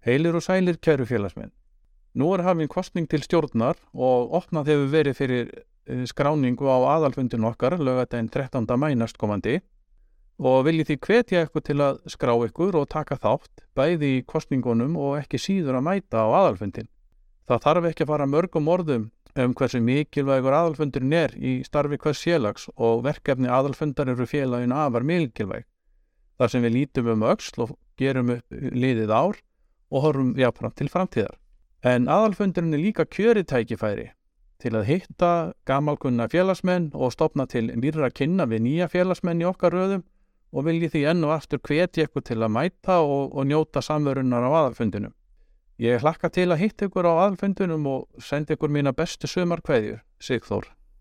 Heilir og sælir kæru félagsmenn. Nú hafin kosning til stjórnar og opnað hefur verið fyrir skráningu á aðalfundin okkar laugardaginn 13. maí næstkomandi og viljið því hvetja ykkur til að skrá ykkur og taka þátt bæði í kosningunum og ekki síður að mæta á aðalfundin. Það þarf ekki að fara mörgum orðum hversu mikilvægur aðalfundurinn í starfi hvers félags og verkefni aðalfundar eru félaginu afar mikilvæg. Þar sem við lítum öxl og gerum upp liðið ár og horfum jafnframt til framtíðar. En aðalfundurinn líka kjörið tækifæri til að hitta gamalkunna félagsmenn og stofna til nýrra kynna við nýja félagsmenn í okkar röðum og viljið því enn og aftur hvetja ykkur til að mæta og njóta samverunar á aðalfundinum. Ég hlakka til að hitta ykkur á aðalfundinum og senda ykkur mína bestu sumarkveðjur, Sigþór.